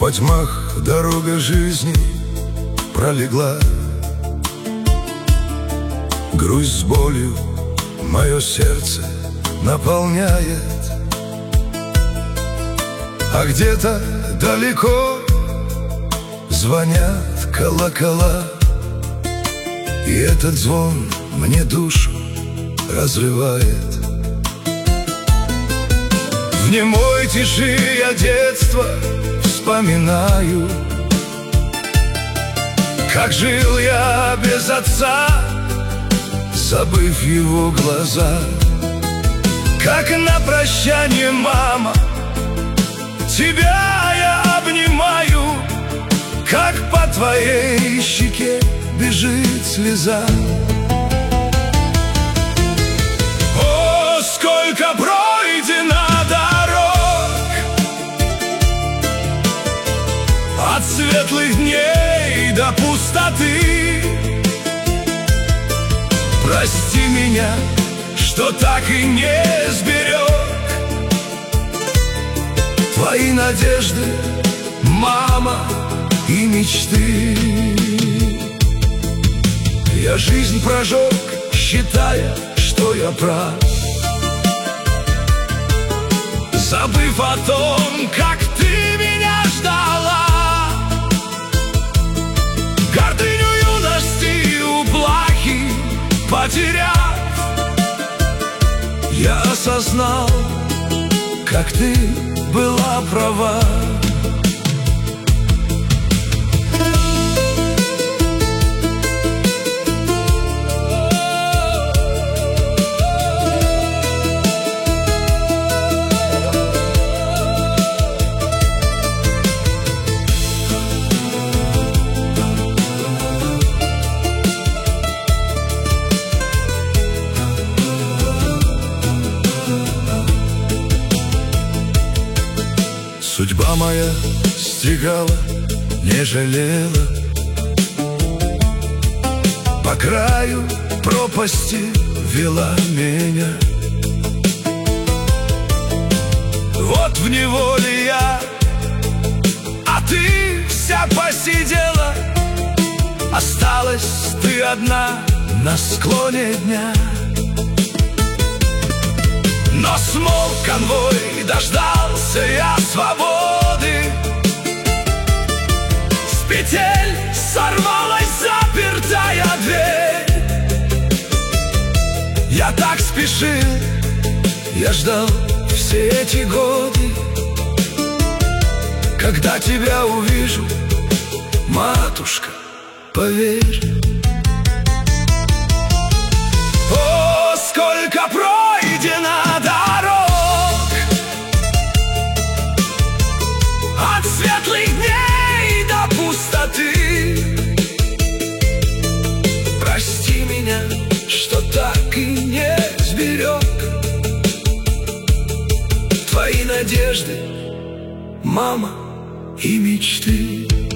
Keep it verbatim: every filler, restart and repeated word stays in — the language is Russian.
Во тьмах дорога жизни пролегла, грусть с болью мое сердце наполняет. А где-то далеко звонят колокола, и этот звон мне душу разрывает. В немой тиши я детство вспоминаю, как жил я без отца, забыв его глаза. Как на прощание, мама, тебя я обнимаю, как по твоей щеке бежит слеза. О, сколько пройдено дорог, от светлых дней до пустоты. Прости меня, что так и не сберег твои надежды, мама, и мечты. Я жизнь прожег, считая, что я прав, забыв о том, как ты меня ждала. Гордыню юности у плахи потеряв, я осознал, как ты была права. Судьба моя стегала, не жалела, по краю пропасти вела меня. Вот в неволе я, а ты вся посидела. Осталась ты одна на склоне дня. Но смолк конвой, дождался я свободы. С петель сорвалась запертая дверь. Я так спешил, я ждал все эти годы, когда тебя увижу, матушка, поверь. О, сколько пройдено дорог, от светлых дней до пустоты. Прости меня, что так и не сберег твои надежды, мама, и мечты.